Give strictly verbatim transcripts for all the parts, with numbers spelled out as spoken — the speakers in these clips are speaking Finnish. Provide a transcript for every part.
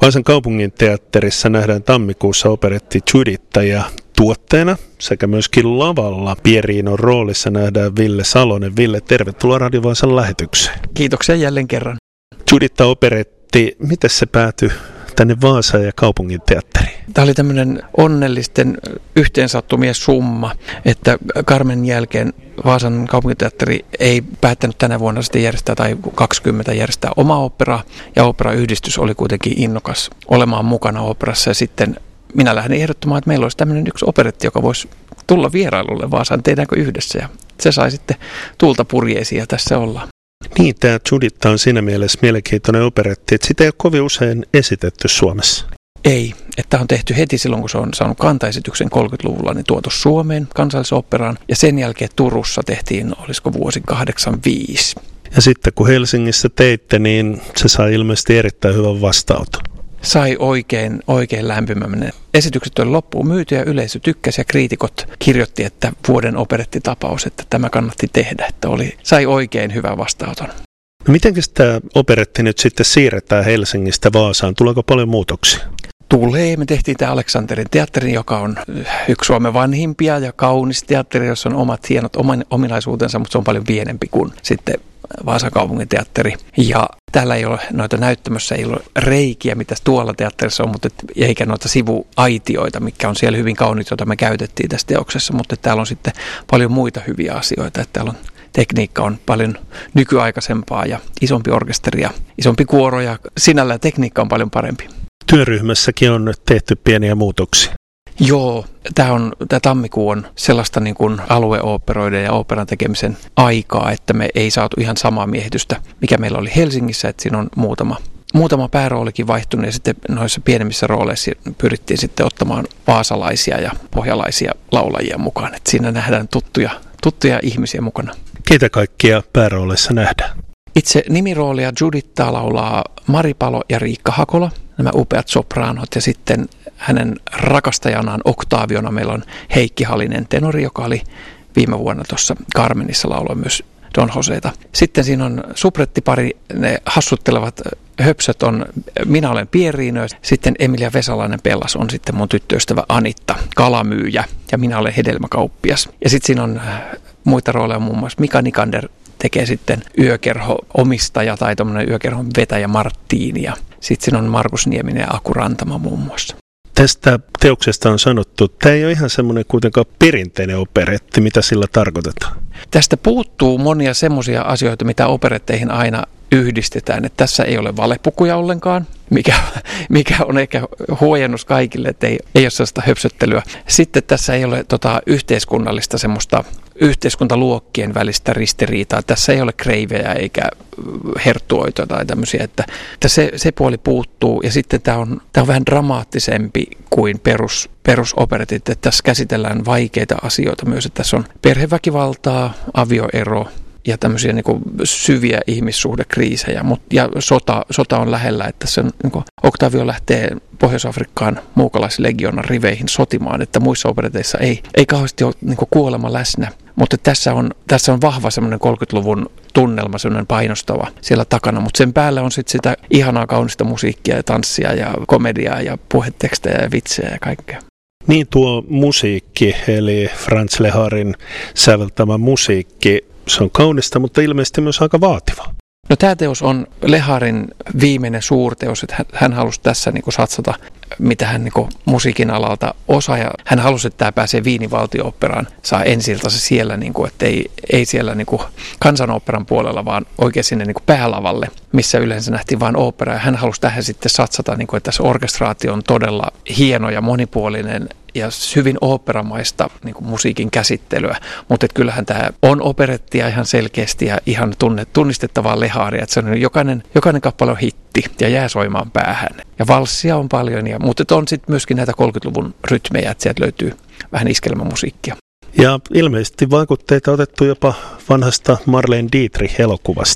Vaasan kaupungin teatterissa nähdään tammikuussa operetti Giuditta ja tuotteena sekä myöskin lavalla Pierinon roolissa nähdään Ville Salonen. Ville, tervetuloa Radio Vaasan lähetykseen. Kiitoksia jälleen kerran. Giuditta-operetti, miten se päätyi tänne Vaasaan ja kaupungin teatteriin? Tämä oli tämmöinen onnellisten yhteensattumien summa, että Carmen jälkeen Vaasan kaupunginteatteri ei päättänyt tänä vuonna sitten järjestää tai kaksikymmentä järjestää omaa oopperaa, ja oopperayhdistys oli kuitenkin innokas olemaan mukana oopperassa, ja sitten minä lähdin ehdottamaan, että meillä olisi tämmöinen yksi operetti, joka voisi tulla vierailulle Vaasaan, tehdäänkö yhdessä, ja se sai sitten tuulta purjeisiin, ja tässä ollaan. Niin, tämä Giuditta on siinä mielessä mielenkiintoinen operetti, että sitä ei ole kovin usein esitetty Suomessa. Ei, että on tehty heti silloin, kun se on saanut kantaesityksen kolmekymmentäluvulla, niin tuotu Suomeen Kansallisoopperaan, ja sen jälkeen Turussa tehtiin, olisiko vuosi kahdeksankymmentäviisi. Ja sitten kun Helsingissä teitte, niin se sai ilmeisesti erittäin hyvän vastaanoton. Sai oikein, oikein lämpimän. Esitykset oli loppuun myyty ja yleisö tykkäsi ja kriitikot kirjoitti, että vuoden operettitapaus, että tämä kannatti tehdä, että oli, sai oikein hyvän vastaanoton. No mitenkäs tämä operetti nyt sitten siirretään Helsingistä Vaasaan? Tuleeko paljon muutoksia? Tulee. Me tehtiin tämä Aleksanterin teatteri, joka on yksi Suomen vanhimpia ja kaunis teatteri, jossa on omat hienot ominaisuutensa, mutta se on paljon pienempi kuin sitten Vaasan kaupungin teatteri. Ja täällä ei ole noita näyttämössä, ei ole reikiä, mitä tuolla teatterissa on, mutta eikä noita sivuaitioita, mikä on siellä hyvin kauniit, joita me käytettiin tässä teoksessa, mutta täällä on sitten paljon muita hyviä asioita. Että täällä on tekniikka on paljon nykyaikaisempaa ja isompi orkesteri ja isompi kuoro ja sinällään tekniikka on paljon parempi. Työryhmässäkin on tehty pieniä muutoksia. Joo, tämä, on, tämä tammikuu on sellaista niin kuin alueoopperoiden ja oopperan tekemisen aikaa, että me ei saatu ihan samaa miehitystä, mikä meillä oli Helsingissä, että siinä on muutama, muutama pääroolikin vaihtunut ja sitten noissa pienemmissä rooleissa pyrittiin sitten ottamaan vaasalaisia ja pohjalaisia laulajia mukaan, että siinä nähdään tuttuja, tuttuja ihmisiä mukana. Keitä kaikkia päärooleissa nähdään? Itse nimiroolia Giudittaa laulaa Mari Palo ja Riikka Hakola, nämä upeat sopraanot, ja sitten hänen rakastajanaan Octaviona meillä on Heikki Halinen tenori, joka oli viime vuonna tuossa Carmenissa lauloi myös Don Joseeta. Sitten siinä on subrettipari, ne hassuttelevat höpsöt on Minä olen Pierino, sitten Emilia Vesalainen Pellas on sitten mun tyttöystävä Anitta, kalamyyjä, ja minä olen hedelmäkauppias. Ja sitten siinä on muita rooleja, muun muassa Mika Nikander tekee sitten yökerho-omistaja tai tuommoinen yökerhon vetäjä Marttiini, ja sitten siinä on Markus Nieminen ja Aku Rantama muun muassa. Tästä teoksesta on sanottu, että tämä ei ole ihan semmoinen kuitenkaan perinteinen operetti, mitä sillä tarkoitetaan. Tästä puuttuu monia semmoisia asioita, mitä operetteihin aina yhdistetään, että tässä ei ole valepukuja ollenkaan, mikä, mikä on ehkä huojennus kaikille, että ei, ei ole sellaista höpsöttelyä. Sitten tässä ei ole tota, yhteiskunnallista semmoista yhteiskuntaluokkien välistä ristiriitaa. Tässä ei ole kreivejä eikä herttuoita tai tämmöisiä, että, että se, se puoli puuttuu. Ja sitten tämä on, tämä on vähän dramaattisempi kuin perus, perusoperetit, että tässä käsitellään vaikeita asioita myös, että tässä on perheväkivaltaa, avioero ja tämmöisiä niin kuin syviä ihmissuhdekriisejä, mut, ja sota, sota on lähellä, että se on, niin kuin Octavio lähtee Pohjois-Afrikkaan muukalaislegionan riveihin sotimaan, että muissa opereteissa ei, ei kauheasti ole niin kuin kuolema läsnä, mutta tässä on, tässä on vahva semmoinen kolmekymmentäluvun tunnelma, semmoinen painostava siellä takana, mutta sen päällä on sitten sitä ihanaa kaunista musiikkia ja tanssia ja komediaa ja puhetekstejä ja vitsejä ja kaikkea. Niin tuo musiikki, eli Franz Leharin säveltämä musiikki, se on kaunista, mutta ilmeisesti myös aika vaativa. No tämä teos on Leharin viimeinen suurteos, että hän, hän halusi tässä niin kuin satsata, mitä hän niin kuin musiikin alalta osaa. Ja hän halusi, että tämä pääsee Wienin valtio-oopperaan, saa ensi-iltansa siellä, niin kuin, että ei, ei siellä niin kuin kansanoopperan puolella, vaan oikein sinne niin kuin päälavalle, missä yleensä nähtiin vain ooppera. Ja hän halusi tähän sitten satsata, niin kuin, että tässä orkestraatio on todella hieno ja monipuolinen ja hyvin oopperamaista niin kuin musiikin käsittelyä, mutta kyllähän tämä on operettia ihan selkeästi ja ihan tunne, tunnistettavaa Leharia, että se on jokainen, jokainen kappale on hitti ja jää soimaan päähän. Ja valssia on paljon, ja, mutta on sitten myöskin näitä kolmekymmentäluvun rytmejä, että sieltä löytyy vähän iskelmämusiikkia. Ja ilmeisesti vaikutteita otettu jopa vanhasta Marlene Dietrich-elokuvasta.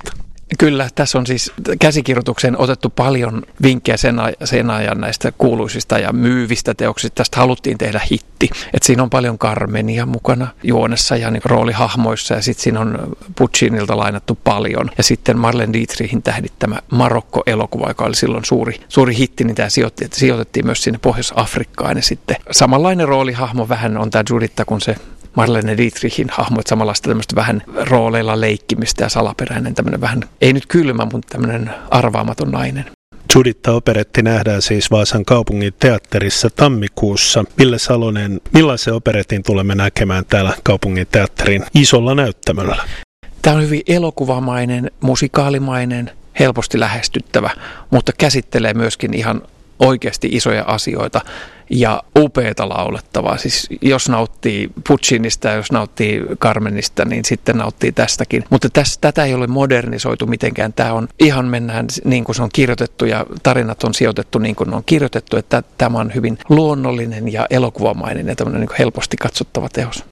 Kyllä, tässä on siis käsikirjoitukseen otettu paljon vinkkejä sen, sen ajan näistä kuuluisista ja myyvistä teoksista. Tästä haluttiin tehdä hitti. Et siinä on paljon Carmenia mukana juonessa ja niin roolihahmoissa ja sitten siinä on Puccinilta lainattu paljon. Ja sitten Marlene Dietrichin tähdittämä Marokko-elokuva, joka oli silloin suuri, suuri hitti, niin tämä sijoitettiin, sijoitettiin myös sinne Pohjois-Afrikkaan. Ja sitten samanlainen roolihahmo vähän on tämä Giuditta kuin se Marlene Dietrichin hahmo, että samanlaista tämmöistä vähän rooleilla leikkimistä ja salaperäinen tämmöinen vähän, ei nyt kylmä, mutta tämmöinen arvaamaton nainen. Giuditta-operetti nähdään siis Vaasan kaupungin teatterissa tammikuussa. Ville Salonen, millaisen operetin tulemme näkemään täällä kaupungin teatterin isolla näyttämöllä? Tämä on hyvin elokuvamainen, musikaalimainen, helposti lähestyttävä, mutta käsittelee myöskin ihan oikeasti isoja asioita ja upeata laulettavaa. Siis jos nauttii Puccinista ja jos nauttii Carmenista, niin sitten nauttii tästäkin. Mutta tässä, tätä ei ole modernisoitu mitenkään. Tämä on ihan mennään niin kuin se on kirjoitettu ja tarinat on sijoitettu niin kuin ne on kirjoitettu. Että tämä on hyvin luonnollinen ja elokuvamainen ja tämmöinen niin kuin helposti katsottava teos.